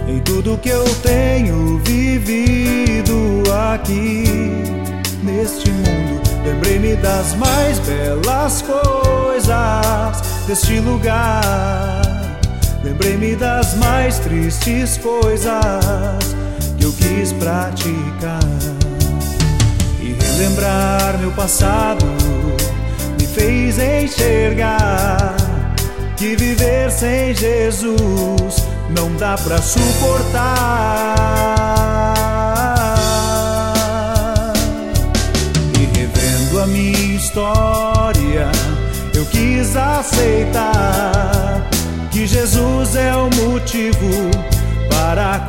em tudo que eu tenho vivido aqui neste mundo. Lembrei-me das mais belas coisas deste lugar. Lembrei-me das mais tristes coisas que eu quis praticar. E relembrar meu passado me fez enxergar que viver sem Jesus não dá pra suportar. E revendo a minha história, eu quis aceitar que Jesus é o motivo para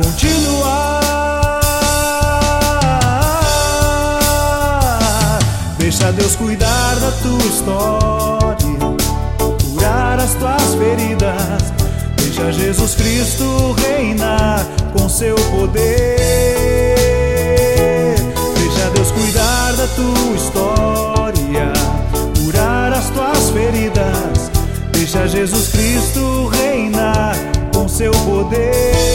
continuar. Deixa Deus cuidar da tua história, curar as tuas feridas. Deixa Jesus Cristo reinar com seu poder. Deixa Deus cuidar da tua história, curar as tuas feridas. Deixa Jesus Cristo reinar com seu poder.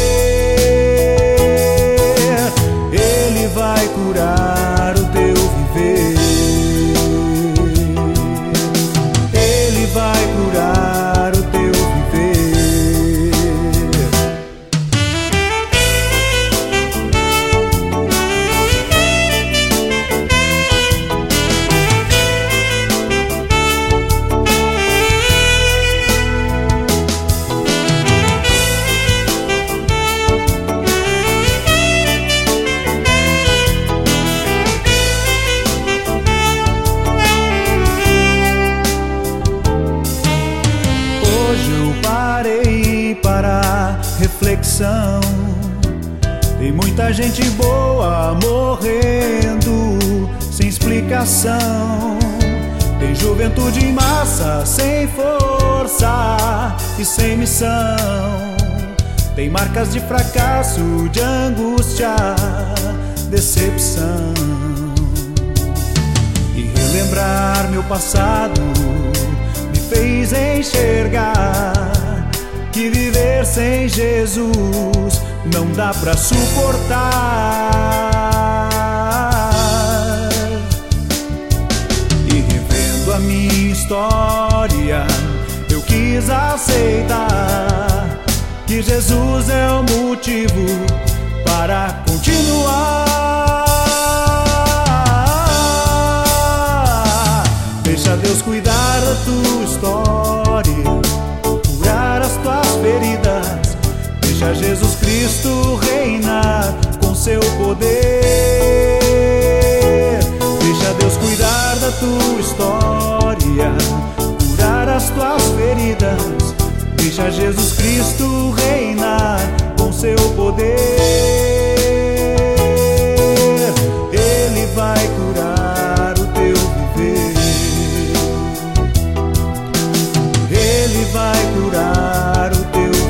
Ele vai curar o teu viver. Ele vai curar o teu viver. Reflexão. Tem muita gente boa morrendo sem explicação. Tem juventude em massa sem força e sem missão. Tem marcas de fracasso, de angústia, decepção. E relembrar meu passado me fez enxergar que viver sem Jesus não dá pra suportar. E revendo a minha história, eu quis aceitar que Jesus é o motivo para continuar. Deixa Deus cuidar da tua história, curar as tuas feridas. Deixa Jesus Cristo reinar com seu poder. Deixa Deus cuidar da tua história, curar as tuas feridas. Deixa Jesus Cristo reinar com seu poder. Ele vai curar o teu viver. Ele vai curar o teu viver.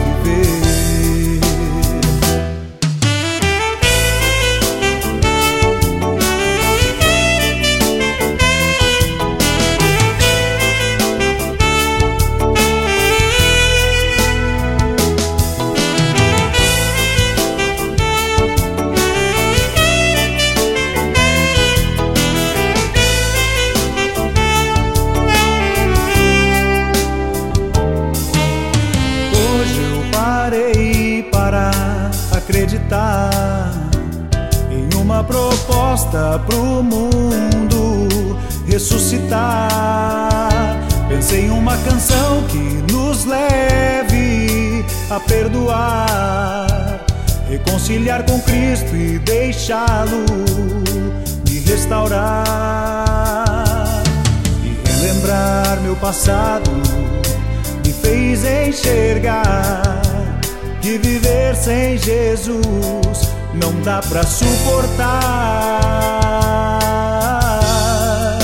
Acreditar em uma proposta pro mundo ressuscitar. Pensei em uma canção que nos leve a perdoar, reconciliar com Cristo e deixá-lo me restaurar. E relembrar meu passado me fez enxergar que viver sem Jesus não dá pra suportar.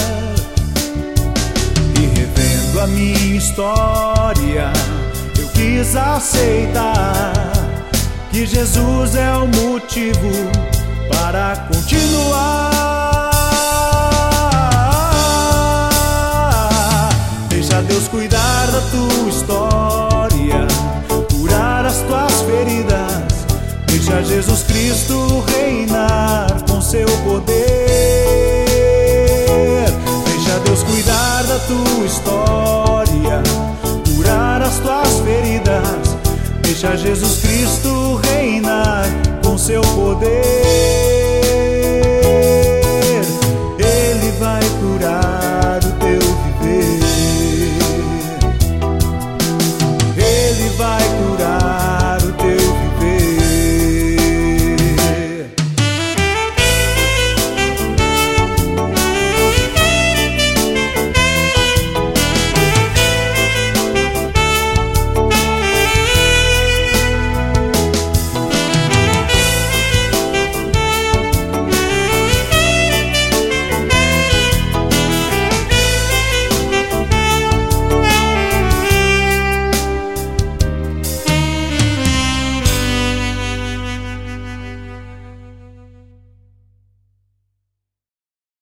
E revendo a minha história, eu quis aceitar que Jesus é o motivo para continuar. Deixa Deus cuidar da tua história, curar as tuas feridas. Jesus Cristo reinar com seu poder. Deixa Deus cuidar da tua história, curar as tuas feridas. Deixa Jesus Cristo reinar com seu poder.